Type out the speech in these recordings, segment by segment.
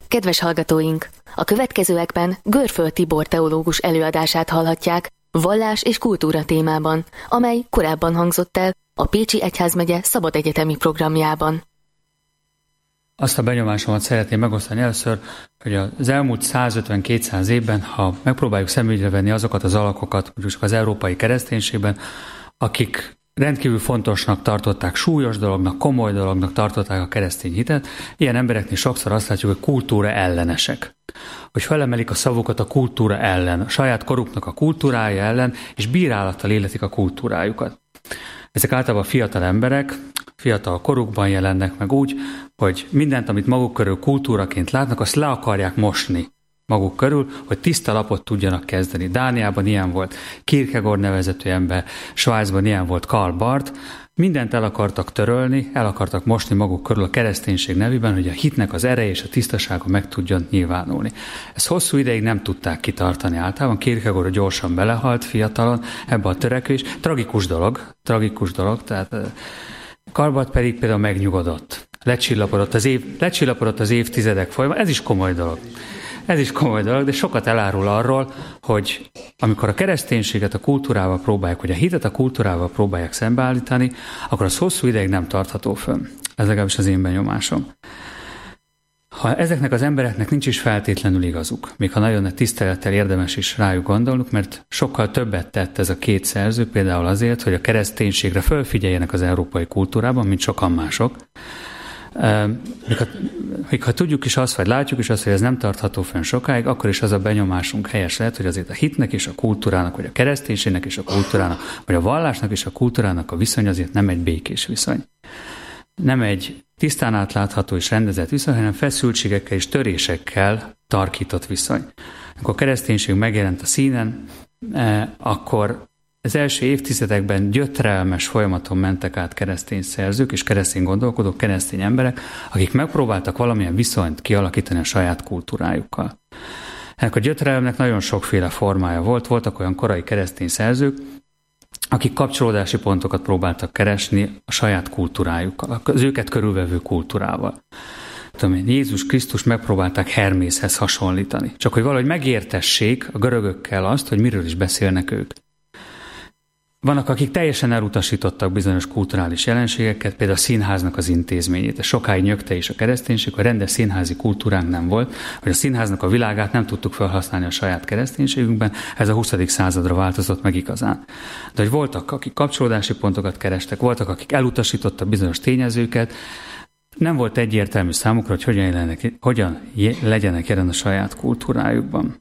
Kedves hallgatóink! A következőekben Görföld Tibor teológus előadását hallhatják vallás és kultúra témában, amely korábban hangzott el a Pécsi Egyházmegye Szabad Egyetemi programjában. Azt a benyomásomat szeretném megosztani először, hogy az elmúlt 150-200 évben, ha megpróbáljuk szemügyre venni azokat az alakokat, mondjuk az európai kereszténységben, akik rendkívül fontosnak tartották, súlyos dolognak, komoly dolognak tartották a keresztény hitet, ilyen embereknél sokszor azt látjuk, hogy kultúra ellenesek. Hogy felemelik a szavukat a kultúra ellen, a saját koruknak a kultúrája ellen, és bírálattal illetik a kultúrájukat. Ezek általában fiatal emberek, fiatal korukban jelennek meg úgy, hogy mindent, amit maguk körül kultúraként látnak, azt le akarják mosni maguk körül, hogy tiszta lapot tudjanak kezdeni. Dániában ilyen volt Kierkegaard nevezetű ember, Svájcban ilyen volt Karl Barth. Mindent el akartak törölni, el akartak mosni maguk körül a kereszténység nevében, hogy a hitnek az ereje és a tisztasága meg tudjon nyilvánulni. Ezt hosszú ideig nem tudták kitartani általában. Kierkegaard gyorsan belehalt fiatalon ebbe a törekvés. Tragikus dolog, tehát Karl Barth pedig például megnyugodott. Lecsillapodott az évtizedek folyamán. Ez is komoly dolog, de sokat elárul arról, hogy amikor a kereszténységet a kultúrával próbálják, vagy a hitet a kultúrával próbálják szembeállítani, akkor az hosszú ideig nem tartható fönn. Ez legalábbis az én benyomásom. Ha ezeknek az embereknek nincs is feltétlenül igazuk, még ha nagyon nagy tisztelettel érdemes is rájuk gondolnunk, mert sokkal többet tett ez a két szerző, például azért, hogy a kereszténységre fölfigyeljenek az európai kultúrában, mint sokan mások. Még ha tudjuk is azt, vagy látjuk is azt, hogy ez nem tartható fenn sokáig, akkor is az a benyomásunk helyes lehet, hogy azért a hitnek és a kultúrának, vagy a kereszténységnek és a kultúrának, vagy a vallásnak és a kultúrának a viszony azért nem egy békés viszony. Nem egy tisztán átlátható és rendezett viszony, hanem feszültségekkel és törésekkel tarkított viszony. Amikor a kereszténység megjelent a színen, akkor az első évtizedekben gyötrelmes folyamaton mentek át keresztény szerzők és keresztény gondolkodók, keresztény emberek, akik megpróbáltak valamilyen viszonyt kialakítani a saját kultúrájukkal. Ennek a gyötrelemnek nagyon sokféle formája volt. Voltak olyan korai keresztény szerzők, akik kapcsolódási pontokat próbáltak keresni a saját kultúrájukkal, az őket körülvevő kultúrával. Jézus Krisztus megpróbálták Hermészhez hasonlítani. Csak hogy valahogy megértessék a görögökkel azt, hogy miről is beszélnek ők. Vannak, akik teljesen elutasítottak bizonyos kulturális jelenségeket, például a színháznak az intézményét. Ez sokáig nyögte is a kereszténység, hogy rendes színházi kultúránk nem volt, hogy a színháznak a világát nem tudtuk felhasználni a saját kereszténységünkben, ez a 20. századra változott meg igazán. De hogy voltak, akik kapcsolódási pontokat kerestek, voltak, akik elutasítottak bizonyos tényezőket, nem volt egyértelmű számukra, hogy hogyan legyenek jelen a saját kultúrájukban.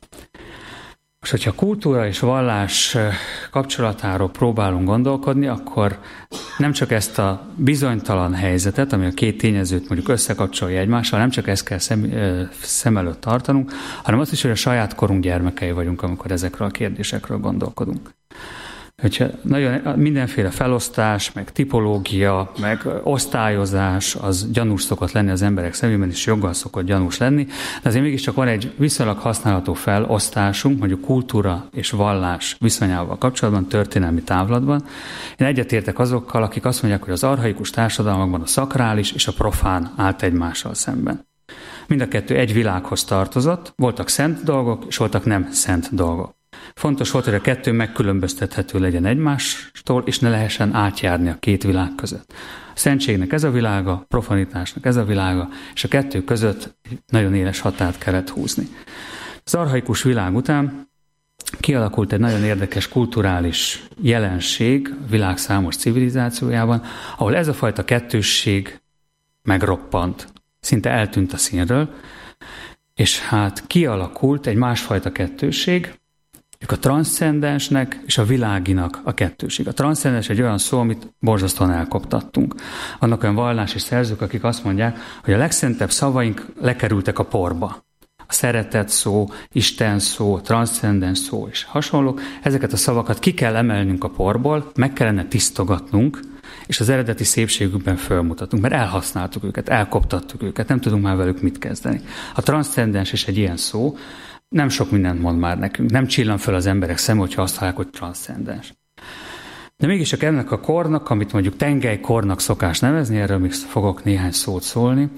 És hogyha kultúra és vallás kapcsolatáról próbálunk gondolkodni, akkor nem csak ezt a bizonytalan helyzetet, ami a két tényezőt mondjuk összekapcsolja egymással, nem csak ezt kell szem előtt tartanunk, hanem azt is, hogy a saját korunk gyermekei vagyunk, amikor ezekről a kérdésekről gondolkodunk. Hogyha nagyon mindenféle felosztás, meg tipológia, meg osztályozás, az gyanús szokott lenni az emberek szemében, és joggal szokott gyanús lenni, de azért mégiscsak van egy viszonylag használható felosztásunk, mondjuk kultúra és vallás viszonyával kapcsolatban, történelmi távlatban. Én egyetértek azokkal, akik azt mondják, hogy az archaikus társadalmakban a szakrális és a profán állt egymással szemben. Mind a kettő egy világhoz tartozott, voltak szent dolgok, és voltak nem szent dolgok. Fontos volt, hogy a kettő megkülönböztethető legyen egymástól, és ne lehessen átjárni a két világ között. A szentségnek ez a világa, profanitásnak ez a világa, és a kettő között nagyon éles határt kellett húzni. Az archaikus világ után kialakult egy nagyon érdekes kulturális jelenség a világ számos civilizációjában, ahol ez a fajta kettősség megroppant, szinte eltűnt a színről, és hát kialakult egy másfajta kettősség, a transzcendensnek és a világinak a kettőség. A transzcendens egy olyan szó, amit borzasztóan elkoptattunk. Vannak olyan vallási szerzők, akik azt mondják, hogy a legszentebb szavaink lekerültek a porba. A szeretet szó, Isten szó, transzcendens szó és hasonlók. Ezeket a szavakat ki kell emelnünk a porból, meg kellene tisztogatnunk, és az eredeti szépségükben fölmutatunk, mert elhasználtuk őket, elkoptattuk őket, nem tudunk már velük mit kezdeni. A transzcendens is egy ilyen szó, nem sok mindent mond már nekünk, nem csillan föl az emberek szeme, hogyha azt hallják, hogy transzcendens. De mégis csak ennek a kornak, amit mondjuk tengelykornak szokás nevezni, erről még fogok néhány szót szólni,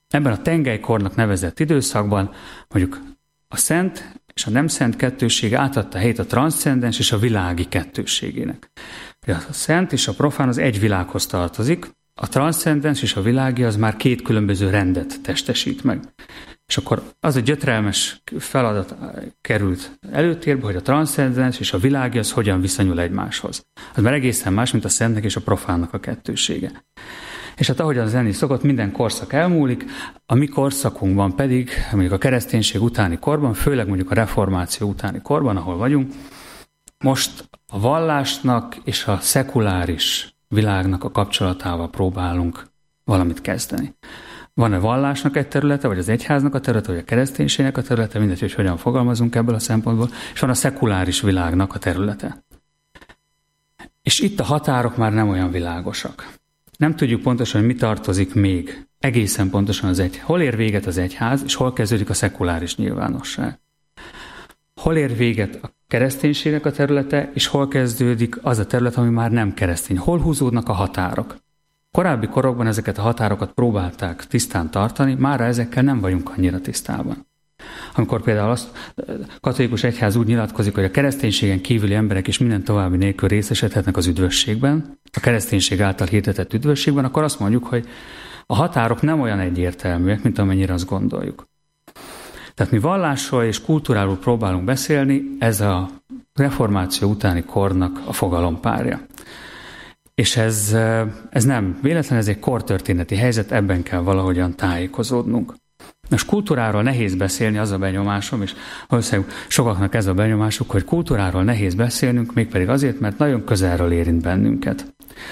Ebben a tengelykornak nevezett időszakban mondjuk a szent és a nem szent kettősség átadta helyét a transzcendens és a világi kettősségének. A szent és a profán az egy világhoz tartozik, a transzcendens és a világi az már két különböző rendet testesít meg. És akkor az a gyötrelmes feladat került előtérbe, hogy a transzcendens és a világi az hogyan viszonyul egymáshoz. Az már egészen más, mint a szentnek és a profánnak a kettősége. És hát ahogyan az lenni szokott, minden korszak elmúlik, a mi korszakunkban pedig, mondjuk a kereszténység utáni korban, főleg mondjuk a reformáció utáni korban, ahol vagyunk, most a vallásnak és a szekuláris világnak a kapcsolatával próbálunk valamit kezdeni. Van a vallásnak egy területe, vagy az egyháznak a területe, vagy a kereszténységnek a területe, mindegy, hogy hogyan fogalmazunk ebből a szempontból, és van a szekuláris világnak a területe. És itt a határok már nem olyan világosak. Nem tudjuk pontosan, hogy mi tartozik még egészen pontosan az egyház. Hol ér véget az egyház, és hol kezdődik a szekuláris nyilvánosság. Hol ér véget a kereszténységnek a területe, és hol kezdődik az a terület, ami már nem keresztény. Hol húzódnak a határok. Korábbi korokban ezeket a határokat próbálták tisztán tartani, mára ezekkel nem vagyunk annyira tisztában. Amikor például a katolikus egyház úgy nyilatkozik, hogy a kereszténységen kívüli emberek is minden további nélkül részesedhetnek az üdvösségben, a kereszténység által hirdetett üdvösségben, akkor azt mondjuk, hogy a határok nem olyan egyértelműek, mint amennyire azt gondoljuk. Tehát mi vallásról és kultúráról próbálunk beszélni, ez a reformáció utáni kornak a fogalompárja. És ez nem véletlen, ez egy kortörténeti helyzet, ebben kell valahogyan tájékozódnunk. Most kultúráról nehéz beszélni, az a benyomásom, és valószínűleg sokaknak ez a benyomásuk, hogy kultúráról nehéz beszélnünk, mégpedig azért, mert nagyon közelről érint bennünket.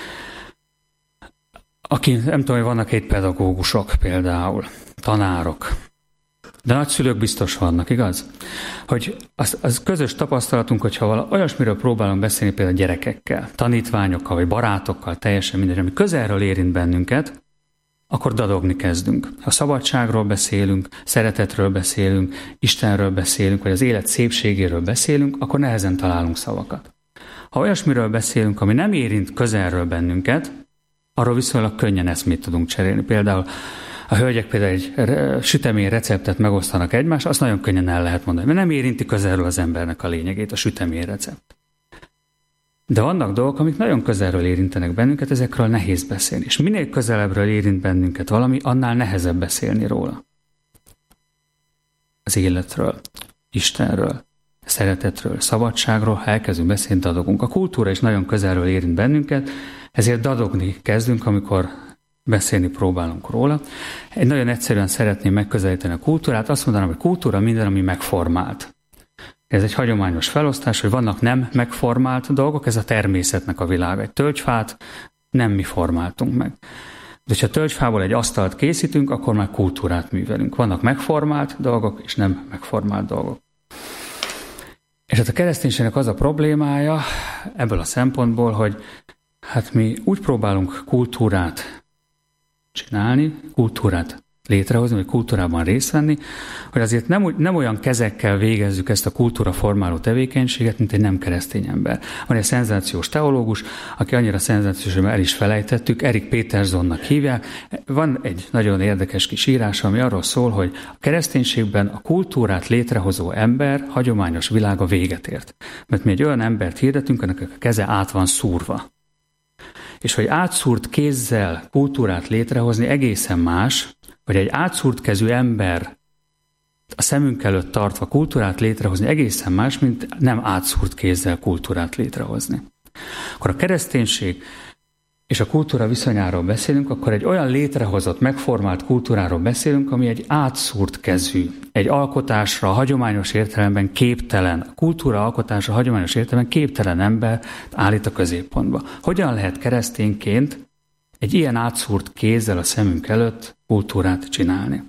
Nem tudom, hogy vannak itt pedagógusok például, tanárok, de nagyszülők biztos vannak, igaz? Hogy az közös tapasztalatunk, hogyha olyasmiről próbálunk beszélni például gyerekekkel, tanítványokkal vagy barátokkal, teljesen mindegy, ami közelről érint bennünket, akkor dadogni kezdünk. Ha szabadságról beszélünk, szeretetről beszélünk, Istenről beszélünk, vagy az élet szépségéről beszélünk, akkor nehezen találunk szavakat. Ha olyasmiről beszélünk, ami nem érint közelről bennünket, arról viszonylag könnyen eszmét tudunk cserélni. Például a hölgyek például egy sütemény receptet megosztanak egymást, azt nagyon könnyen el lehet mondani, mert nem érinti közelről az embernek a lényegét, a sütemény recept. De vannak dolgok, amik nagyon közelről érintenek bennünket, ezekről nehéz beszélni. És minél közelebbről érint bennünket valami, annál nehezebb beszélni róla. Az életről, Istenről, szeretetről, szabadságról, ha elkezdünk beszélni, dadogunk. A kultúra is nagyon közelről érint bennünket, ezért dadogni kezdünk, amikor beszélni próbálunk róla. Én nagyon egyszerűen szeretném megközelíteni a kultúrát, azt mondanám, hogy kultúra minden, ami megformált. Ez egy hagyományos felosztás, hogy vannak nem megformált dolgok, ez a természetnek a világa. Egy tölgyfát nem mi formáltunk meg. De ha tölgyfából egy asztalt készítünk, akkor már kultúrát művelünk. Vannak megformált dolgok, és nem megformált dolgok. És hát a kereszténységnek az a problémája ebből a szempontból, hogy hát mi úgy próbálunk kultúrát csinálni, kultúrát létrehozni, vagy kultúrában részt venni, hogy azért nem olyan kezekkel végezzük ezt a kultúra formáló tevékenységet, mint egy nem keresztény ember. Van egy szenzációs teológus, aki annyira szenzációs, hogy el is felejtettük, Erik Petersonnak hívják. Van egy nagyon érdekes kis írás, ami arról szól, hogy a kereszténységben a kultúrát létrehozó ember hagyományos világa véget ért. Mert mi egy olyan embert hirdetünk, annak a keze át van szúrva. És hogy átszúrt kézzel kultúrát létrehozni egészen más, vagy egy átszúrt kezű ember a szemünk előtt tartva kultúrát létrehozni egészen más, mint nem átszúrt kézzel kultúrát létrehozni. Akkor a kereszténység és a kultúra viszonyáról beszélünk, akkor egy olyan létrehozott, megformált kultúráról beszélünk, ami egy átszúrt kezű, egy alkotásra, hagyományos értelemben képtelen, a kultúra alkotásra, hagyományos értelemben képtelen ember állít a középpontba. Hogyan lehet keresztényként egy ilyen átszúrt kézzel a szemünk előtt kultúrát csinálni?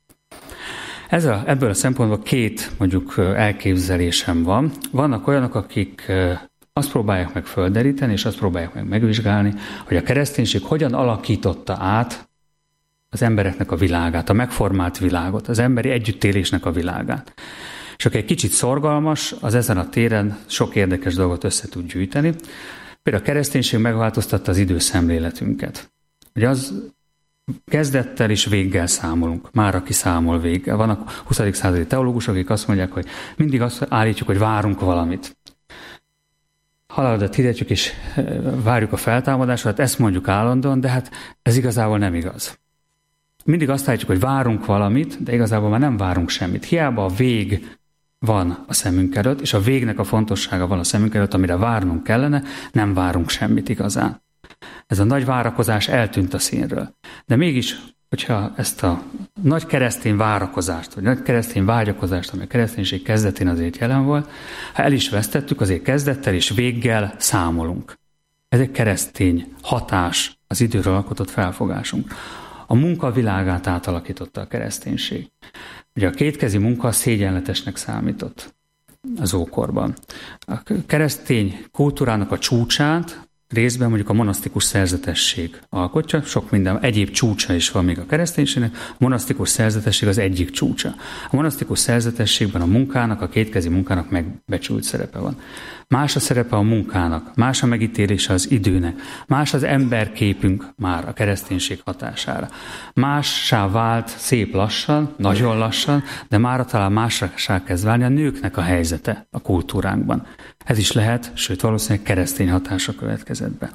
Ebből a szempontból két mondjuk elképzelésem van. Vannak olyanok, akik azt próbálják meg földeríteni, és azt próbálják meg megvizsgálni, hogy a kereszténység hogyan alakította át az embereknek a világát, a megformált világot, az emberi együttélésnek a világát. És aki egy kicsit szorgalmas, az ezen a téren sok érdekes dolgot össze tud gyűjteni. Például a kereszténység megváltoztatta az időszemléletünket. Ugye az kezdettel és véggel számolunk. Már aki számol véggel. Vannak 20. századi teológusok, akik azt mondják, hogy mindig azt állítjuk, hogy várunk valamit. Halálodat hirdetjük és várjuk a feltámadásodat, ezt mondjuk állandóan, de hát ez igazából nem igaz. Mindig azt állítjuk, hogy várunk valamit, de igazából már nem várunk semmit. Hiába a vég van a szemünk előtt, és a végnek a fontossága van a szemünk előtt, amire várnunk kellene, nem várunk semmit igazán. Ez a nagy várakozás eltűnt a színről. De mégis, hogyha ezt a nagy keresztény várakozást, vagy nagy keresztény vágyakozást, ami a kereszténység kezdetén azért jelen volt, ha el is vesztettük, azért kezdettel és véggel számolunk. Ez egy keresztény hatás, az időről alkotott felfogásunk. A munka világát átalakította a kereszténység. Ugye a kétkezi munka szégyenletesnek számított az ókorban. A keresztény kultúrának a csúcsát részben mondjuk a monasztikus szerzetesség alkotja, sok minden egyéb csúcsa is van még a kereszténységnek, a monasztikus szerzetesség az egyik csúcsa. A monasztikus szerzetességben a munkának, a kétkezi munkának megbecsült szerepe van. Más a szerepe a munkának, más a megítélése az időnek, más az emberképünk már a kereszténység hatására. Mássá vált szép lassan, nagyon lassan, de mára talán mássá kezd válni a nőknek a helyzete a kultúránkban. Ez is lehet, sőt valószínűleg keresztény hatása következett be.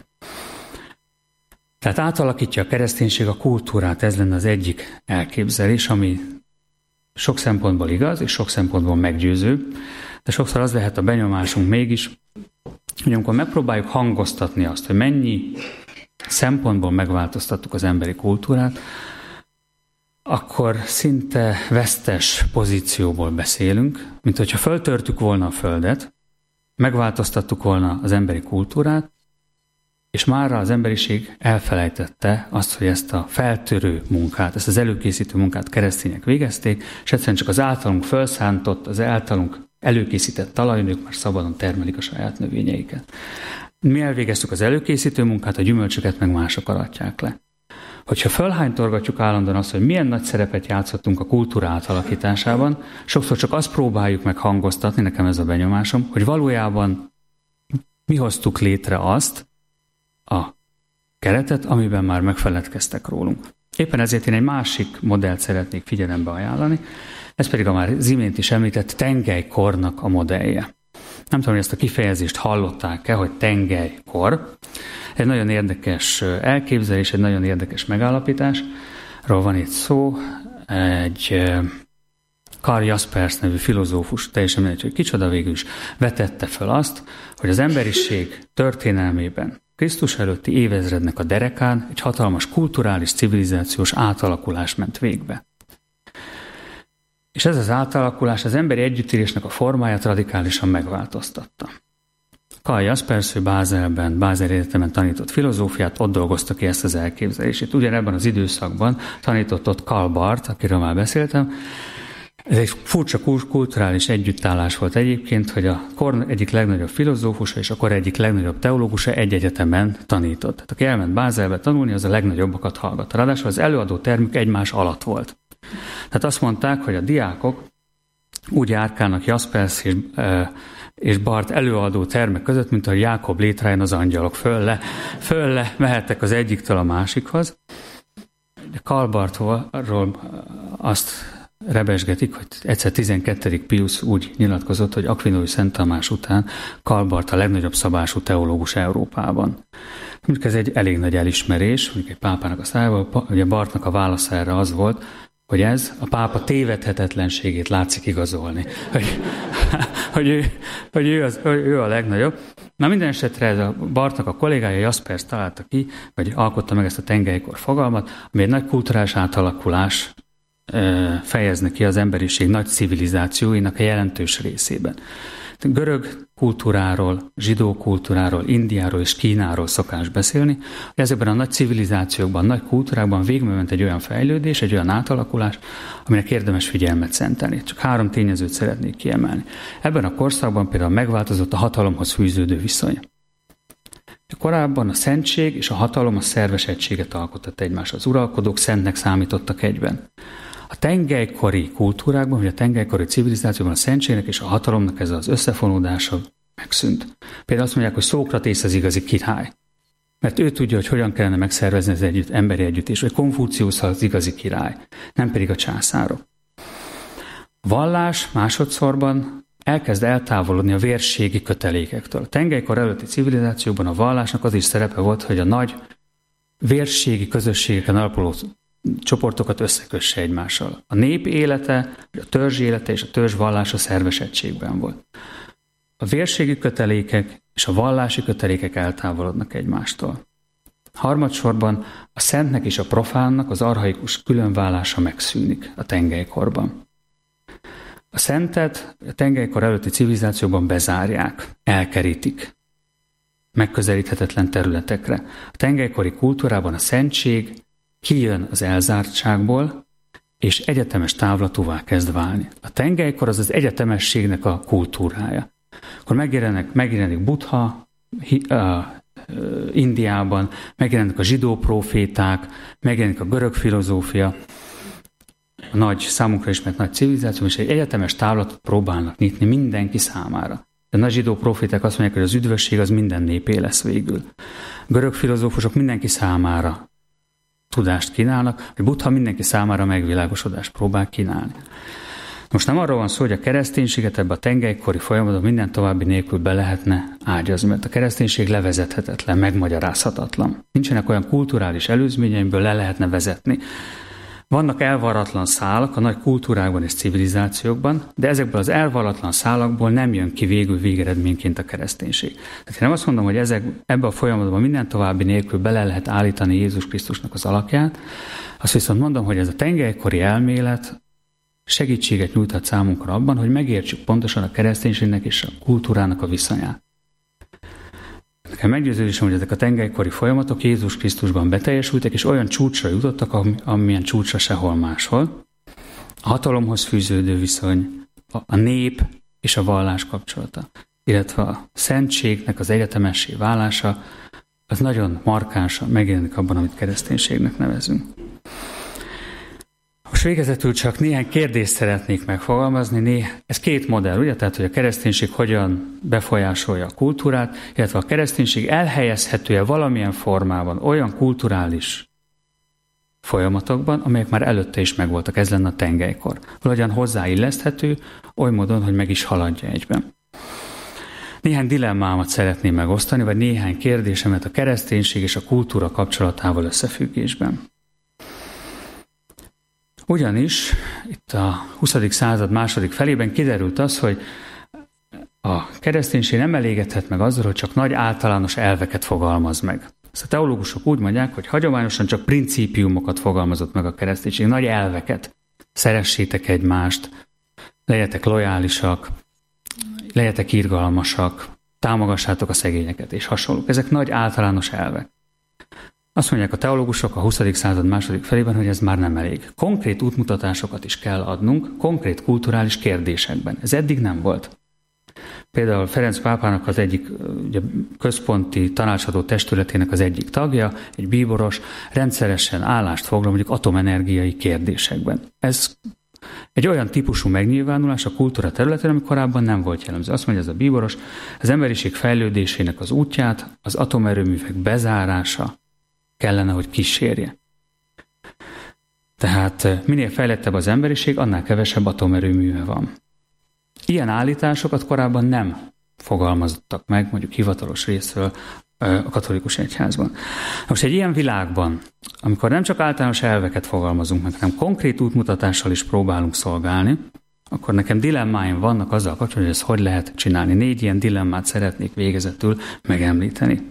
Tehát átalakítja a kereszténység a kultúrát, ez lenne az egyik elképzelés, ami sok szempontból igaz, és sok szempontból meggyőző, de sokszor az lehet a benyomásunk mégis, hogy amikor megpróbáljuk hangoztatni azt, hogy mennyi szempontból megváltoztattuk az emberi kultúrát, akkor szinte vesztes pozícióból beszélünk, mint hogyha föltörtük volna a földet, megváltoztattuk volna az emberi kultúrát, és mára az emberiség elfelejtette azt, hogy ezt a feltörő munkát, ezt az előkészítő munkát keresztények végezték, és egyszerűen csak az általunk felszántott, az általunk előkészített talajon, ők már szabadon termelik a saját növényeiket. Mi elvégeztük az előkészítő munkát, a gyümölcsöket meg mások aratják le. Hogyha fölhánytorgatjuk állandóan azt, hogy milyen nagy szerepet játszottunk a kultúra átalakításában, sokszor csak azt próbáljuk meg hangoztatni, nekem ez a benyomásom, hogy valójában mi hoztuk létre azt a keretet, amiben már megfeledkeztek rólunk. Éppen ezért én egy másik modellt szeretnék figyelembe ajánlani, ez pedig a már az imént is említett tengelykornak a modellje. Nem tudom, hogy ezt a kifejezést hallották-e, hogy tengelykor. Egy nagyon érdekes elképzelés, egy nagyon érdekes megállapításról van itt szó. Egy Karl Jaspers nevű filozófus, teljesen mindegy, hogy kicsoda, végül is vetette föl azt, hogy az emberiség történelmében Krisztus előtti évezrednek a derekán egy hatalmas kulturális, civilizációs átalakulás ment végbe. És ez az átalakulás az emberi együttélésnek a formáját radikálisan megváltoztatta. Karl Jaspers, ő Bázel Egyetemen tanított filozófiát, ott dolgozta ki ezt az elképzelését. Ugyanebben az időszakban tanított ott Karl Barth, akiről már beszéltem. Ez egy furcsa kulturális együttállás volt egyébként, hogy a kor egyik legnagyobb filozófusa és a kor egyik legnagyobb teológusa egy egyetemen tanított. Tehát aki elment Bázelbe tanulni, az a legnagyobbakat hallgatta. Ráadásul az előadó termük egymás alatt volt. Tehát azt mondták, hogy a diákok úgy járkálnak Jaspers és Barth előadó termek között, mint ahogy Jákob létráján az angyalok fölle mehettek az egyiktől a másikhoz. De Karl Barthról azt rebesgetik, hogy egyszer 12. Piusz úgy nyilatkozott, hogy Akvinói Szent Tamás után Karl Barth a legnagyobb szabású teológus Európában. Ez egy elég nagy elismerés, mondjuk egy pápának a szájából, ugye Barthnak a válasz erre az volt, hogy ez a pápa tévedhetetlenségét látszik igazolni. Hogy ő a legnagyobb. Na minden esetre ez a Barthnak a kollégája Jaspers találta ki, vagy alkotta meg ezt a tengelykor fogalmat, ami egy nagy kulturális átalakulás fejezne ki az emberiség nagy civilizációinak a jelentős részében. Görög kultúráról, zsidó kultúráról, Indiáról és Kínáról szokás beszélni, hogy ezekben a nagy civilizációkban, nagy kultúrákban végigment egy olyan fejlődés, egy olyan átalakulás, aminek érdemes figyelmet szentelni. Csak 3 tényezőt szeretnék kiemelni. Ebben a korszakban például megváltozott a hatalomhoz fűződő viszony. Korábban a szentség és a hatalom a szerves egységet alkotott egymáshoz. Az uralkodók szentnek számítottak egyben. A tengelykori kultúrákban, vagy a tengelykori civilizációban a szentségnek és a hatalomnak ez az összefonódása megszűnt. Például azt mondják, hogy Szókratész az igazi király. Mert ő tudja, hogy hogyan kellene megszervezni az emberi együttést, vagy Konfuciusz az igazi király, nem pedig a császárok. A vallás másodszorban elkezd eltávolodni a vérségi kötelékektől. A tengelykor előtti civilizációban a vallásnak az is szerepe volt, hogy a nagy vérségi közösségeken alapuló csoportokat összekösse egymással. A nép élete, a törzs élete és a törzs vallása szerves egységben volt. A vérségi kötelékek és a vallási kötelékek eltávolodnak egymástól. Harmadsorban a szentnek és a profánnak az archaikus különválása megszűnik a tengellykorban. A szentet a tengelykor előtti civilizációban bezárják, elkerítik megközelíthetetlen területekre. A tengelykori kultúrában a szentség kijön az elzártságból, és egyetemes távlatúvá kezd válni. A tengelykor az egyetemességnek a kultúrája. Akkor megjelenik Buddha Indiában, megjelenik a zsidó proféták, megjelenik a görög filozófia, a nagy, számunkra ismert nagy civilizáció, és egy egyetemes távlatot próbálnak nyitni mindenki számára. A nagy zsidó proféták azt mondják, hogy az üdvösség az minden népé lesz végül. A görög filozófusok mindenki számára tudást kínálnak, hogy Buddha mindenki számára megvilágosodást próbál kínálni. Most nem arról van szó, hogy a kereszténységet ebbe a tengelykori folyamatban minden további nélkül be lehetne ágyazni, mert a kereszténység levezethetetlen, megmagyarázhatatlan. Nincsenek olyan kulturális előzményeimből le lehetne vezetni. Vannak elvarratlan szálak a nagy kultúrákban és civilizációkban, de ezekből az elvarratlan szálakból nem jön ki végül végeredményként a kereszténység. Tehát én nem azt mondom, hogy ebbe a folyamatban minden további nélkül bele lehet állítani Jézus Krisztusnak az alakját, azt viszont mondom, hogy ez a tengelykori elmélet segítséget nyújthat számunkra abban, hogy megértsük pontosan a kereszténységnek és a kultúrának a viszonyát. Nekem meggyőződésem, hogy ezek a tengelykori folyamatok Jézus Krisztusban beteljesültek, és olyan csúcsra jutottak, amilyen csúcsra sehol máshol. A hatalomhoz fűződő viszony, a nép és a vallás kapcsolata, illetve a szentségnek az egyetemessé válása, az nagyon markánsan megjelenik abban, amit kereszténységnek nevezünk. Most végezetül csak néhány kérdést szeretnék megfogalmazni. Ez két modell, ugye? Tehát, hogy a kereszténység hogyan befolyásolja a kultúrát, illetve a kereszténység elhelyezhető-e valamilyen formában olyan kulturális folyamatokban, amelyek már előtte is megvoltak. Ez lenne a tengelykor. Valahogyan hozzáilleszthető, oly módon, hogy meg is haladja egyben. Néhány dilemmámat szeretném megosztani, vagy néhány kérdésemet a kereszténység és a kultúra kapcsolatával összefüggésben. Ugyanis itt a 20. század második felében kiderült az, hogy a kereszténység nem elégedhet meg azzal, hogy csak nagy általános elveket fogalmaz meg. Ezt a teológusok úgy mondják, hogy hagyományosan csak principiumokat fogalmazott meg a kereszténység, nagy elveket. Szeressétek egymást, legyetek lojálisak, legyetek irgalmasak, támogassátok a szegényeket és hasonlók. Ezek nagy általános elvek. Azt mondják a teológusok a 20. század második felében, hogy ez már nem elég. Konkrét útmutatásokat is kell adnunk, konkrét kulturális kérdésekben. Ez eddig nem volt. Például Ferenc pápának az egyik ugye, központi tanácsadó testületének az egyik tagja, egy bíboros, rendszeresen állást foglal mondjuk atomenergiai kérdésekben. Ez egy olyan típusú megnyilvánulás a kultúra területén, ami korábban nem volt jellemző. Azt mondja ez a bíboros, az emberiség fejlődésének az útját az atomerőművek bezárása kellene, hogy kísérje. Tehát minél fejlettebb az emberiség, annál kevesebb atomerőműve van. Ilyen állításokat korábban nem fogalmazottak meg, mondjuk hivatalos részről a katolikus egyházban. Most egy ilyen világban, amikor nem csak általános elveket fogalmazunk meg, hanem konkrét útmutatással is próbálunk szolgálni, akkor nekem dilemmáim vannak azzal kapcsolatban, hogy ezt hogy lehet csinálni. 4 ilyen dilemmát szeretnék végezetül megemlíteni.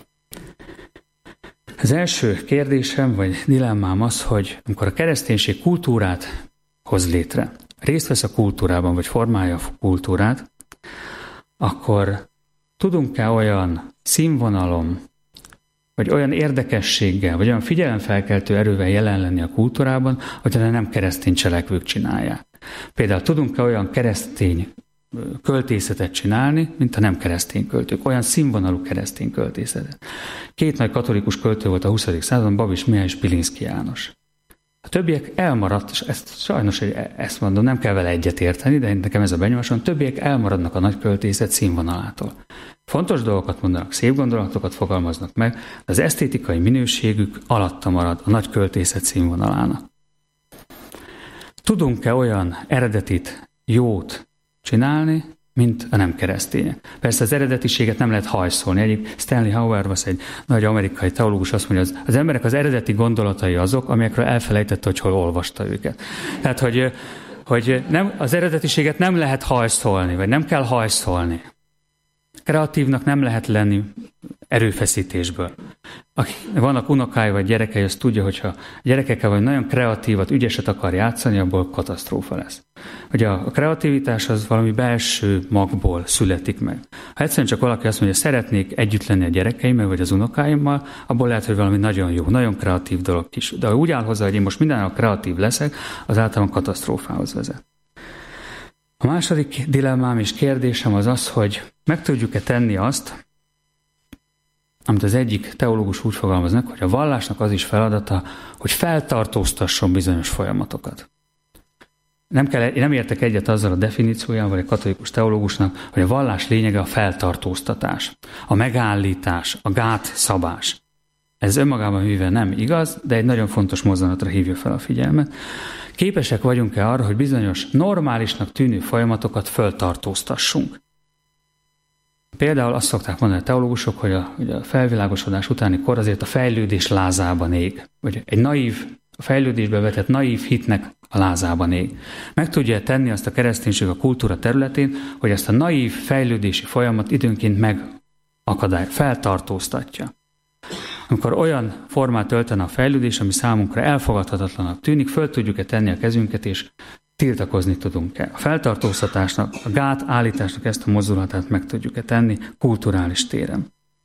Az első kérdésem, vagy dilemmám az, hogy amikor a kereszténység kultúrát hoz létre, részt vesz a kultúrában, vagy formálja a kultúrát, akkor tudunk-e olyan színvonalon, vagy olyan érdekességgel, vagy olyan figyelemfelkeltő erővel jelen lenni a kultúrában, hogy nem keresztény cselekvők csinálják. Például tudunk-e olyan keresztény költészetet csinálni, mint a nem keresztény költők, olyan színvonalú keresztény költészetet. 2 nagy katolikus költő volt a 20. században, Babis Mihály és Pilinszky János. A többiek elmaradt, és ezt sajnos ezt mondom, nem kell vele egyet érteni, de nekem ez a benyomásom, többiek elmaradnak a nagyköltészet színvonalától. Fontos dolgokat mondanak, szép gondolatokat fogalmaznak meg, de az esztétikai minőségük alatta marad a nagyköltészet színvonalának. Tudunk-e olyan eredetit, jót csinálni, mint a nem keresztények? Persze az eredetiséget nem lehet hajszolni. Egyébként Stanley Hauerwas, egy nagy amerikai teológus azt mondja, hogy az emberek az eredeti gondolatai azok, amelyekről elfelejtette, hogy hol olvasta őket. Tehát, hogy nem, az eredetiséget nem lehet hajszolni, vagy nem kell hajszolni. Kreatívnak nem lehet lenni erőfeszítésből. Akik vannak unokái vagy gyerekei, azt tudja, hogyha a gyerekekkel vagy nagyon kreatívat, ügyeset akar játszani, abból katasztrófa lesz. Ugye a kreativitás az valami belső magból születik meg. Ha egyszerűen csak valaki azt mondja, szeretnék együtt lenni a gyerekeimmel vagy az unokáimmal, abból lehet, hogy valami nagyon jó, nagyon kreatív dolog is. De ha úgy áll hozzá, hogy én most mindenhol kreatív leszek, az általában katasztrófához vezet. A második dilemmám és kérdésem az az, hogy meg tudjuk-e tenni azt, amit az egyik teológus úgy fogalmaznak, hogy a vallásnak az is feladata, hogy feltartóztasson bizonyos folyamatokat. Én nem értek egyet azzal a definíciójával, vagy a katolikus teológusnak, hogy a vallás lényege a feltartóztatás, a megállítás, a gátszabás. Ez önmagában véve nem igaz, de egy nagyon fontos mozzanatra hívja fel a figyelmet. Képesek vagyunk-e arra, hogy bizonyos normálisnak tűnő folyamatokat föltartóztassunk? Például azt szokták mondani a teológusok, hogy a felvilágosodás utáni kor azért a fejlődés lázában ég. Vagy a fejlődésbe vetett naív hitnek a lázában ég. Meg tudja tenni azt a kereszténység a kultúra területén, hogy ezt a naív fejlődési folyamat időnként feltartóztatja. Amikor olyan formát öltene a fejlődés, ami számunkra elfogadhatatlanak tűnik, föl tudjuk-e tenni a kezünket, és tiltakozni tudunk-e. A feltartóztatásnak, a gátállításnak ezt a mozdulatát meg tudjuk-e tenni kulturális téren.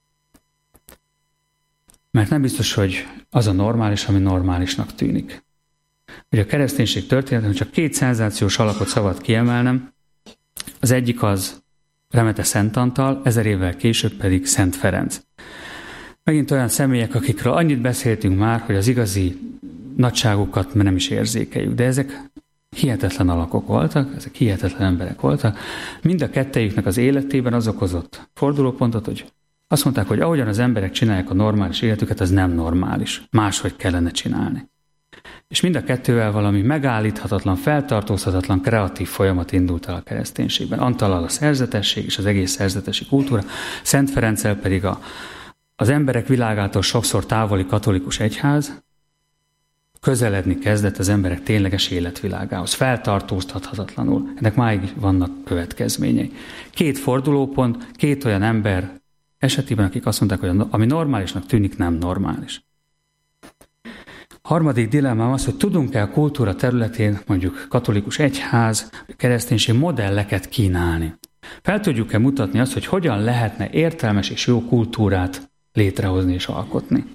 Mert nem biztos, hogy az a normális, ami normálisnak tűnik. Ugye a kereszténység történetben csak 2 szenzációs alakot szabad kiemelnem, az egyik az Remete Szent Antal, 1000 évvel később pedig Szent Ferenc. Megint olyan személyek, akikről annyit beszéltünk már, hogy az igazi nagyságukat nem is érzékeljük, de ezek hihetetlen alakok voltak, ezek hihetetlen emberek voltak. Mind a kettejüknek az életében az okozott fordulópontot, hogy azt mondták, hogy ahogyan az emberek csinálják a normális életüket, az nem normális. Máshogy kellene csinálni. És mind a kettővel valami megállíthatatlan, feltartózhatatlan, kreatív folyamat indult el a kereszténységben. Antallal a szerzetesség és az egész szerzetesi kultúra, Szent Ferenccel pedig az emberek világától sokszor távoli katolikus egyház közeledni kezdett az emberek tényleges életvilágához, feltartóztathatatlanul. Ennek máig vannak következményei. 2 fordulópont, 2 olyan ember esetében, akik azt mondták, hogy ami normálisnak tűnik, nem normális. Harmadik dilemmám az, hogy tudunk-e a kultúra területén, mondjuk katolikus egyház, kereszténység modelleket kínálni. Fel tudjuk-e mutatni azt, hogy hogyan lehetne értelmes és jó kultúrát létrehozni és alkotni.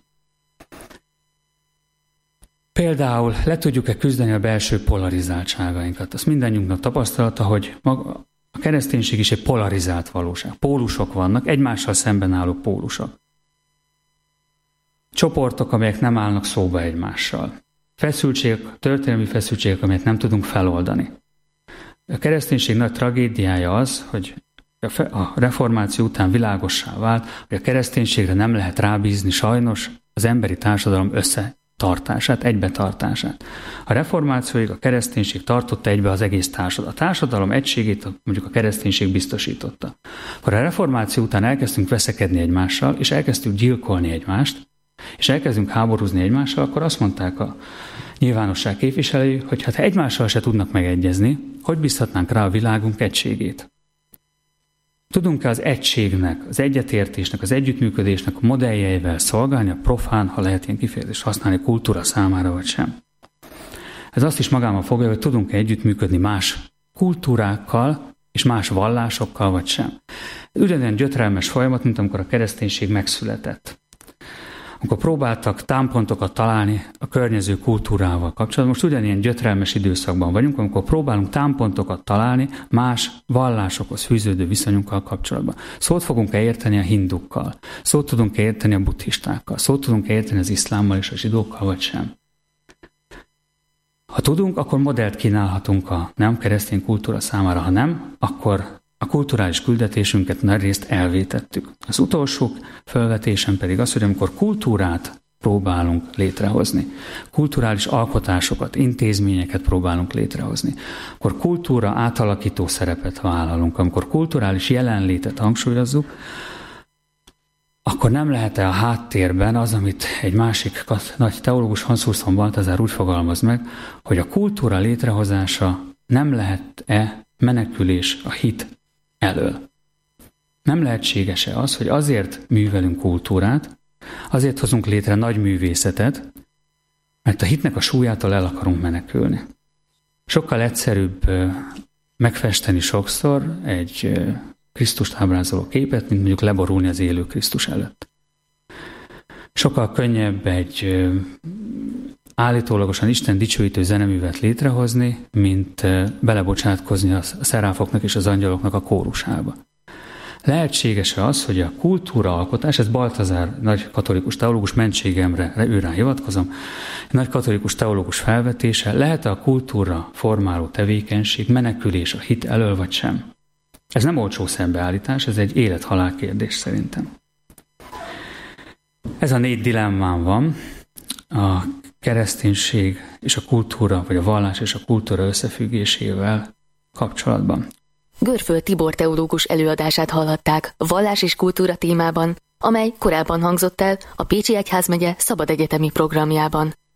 Például le tudjuk-e küzdeni a belső polarizáltságainkat. Azt mindannyiunknak tapasztalata, hogy maga a kereszténység is egy polarizált valóság. Pólusok vannak, egymással szemben álló pólusok. Csoportok, amelyek nem állnak szóba egymással. Feszültségek, történelmi feszültségek, amelyet nem tudunk feloldani. A kereszténység nagy tragédiája az, hogy a reformáció után világossá vált, hogy a kereszténységre nem lehet rábízni sajnos az emberi társadalom összetartását, egybetartását. A reformációig a kereszténység tartotta egybe az egész társadalom. A társadalom egységét mondjuk a kereszténység biztosította. Akkor a reformáció után elkezdtünk veszekedni egymással, és elkezdtünk gyilkolni egymást, és elkezdünk háborúzni egymással, akkor azt mondták a nyilvánosság képviselői, hogy hát ha egymással se tudnak megegyezni, hogy bízhatnánk rá a világunk egységét. Tudunk-e az egységnek, az egyetértésnek, az együttműködésnek a modelljeivel szolgálni, a profán, ha lehet ilyen kifejezést használni, kultúra számára, vagy sem? Ez azt is magában foglalja, hogy tudunk-e együttműködni más kultúrákkal és más vallásokkal, vagy sem. Ez ugyanilyen gyötrelmes folyamat, mint amikor a kereszténység megszületett. Amikor próbáltak támpontokat találni a környező kultúrával kapcsolatban, most ugyanilyen gyötrelmes időszakban vagyunk, amikor próbálunk támpontokat találni más vallásokhoz fűződő viszonyunkkal kapcsolatban. Szót fogunk-e érteni a hindukkal? Szót tudunk-e érteni a buddhistákkal? Szót tudunk-e érteni az iszlámmal és a zsidókkal, vagy sem? Ha tudunk, akkor modellt kínálhatunk a nem keresztény kultúra számára, ha nem, akkor a kulturális küldetésünket nagyrészt elvétettük. Az utolsó felvetésem pedig az, hogy amikor kultúrát próbálunk létrehozni, kulturális alkotásokat, intézményeket próbálunk létrehozni, akkor kultúra átalakító szerepet vállalunk, amikor kulturális jelenlétet hangsúlyozzuk, akkor nem lehet-e a háttérben az, amit egy másik nagy teológus, Hans Urs von Balthasar úgy fogalmaz meg, hogy a kultúra létrehozása nem lehet-e menekülés a hit elől. Nem lehetséges-e az, hogy azért művelünk kultúrát, azért hozunk létre nagy művészetet, mert a hitnek a súlyától el akarunk menekülni. Sokkal egyszerűbb megfesteni sokszor egy Krisztust ábrázoló képet, mint mondjuk leborulni az élő Krisztus előtt. Sokkal könnyebb egy állítólagosan Isten dicsőítő zeneművet létrehozni, mint belebocsátkozni a szeráfoknak és az angyaloknak a kórusába. Lehetséges-e az, hogy a kultúraalkotás, ez Balthasar nagy katolikus teológus, mentségemre, őrá hivatkozom, nagy katolikus teológus felvetése, lehet-e a kultúra formáló tevékenység menekülés a hit elől, vagy sem? Ez nem olcsó szembeállítás, ez egy élet-halál kérdés szerintem. Ez a 4 dilemmám van, a kereszténység és a kultúra, vagy a vallás és a kultúra összefüggésével kapcsolatban. Görföld Tibor teológus előadását hallhatták vallás és kultúra témában, amely korábban hangzott el a Pécsi Egyházmegye Szabadegyetemi programjában.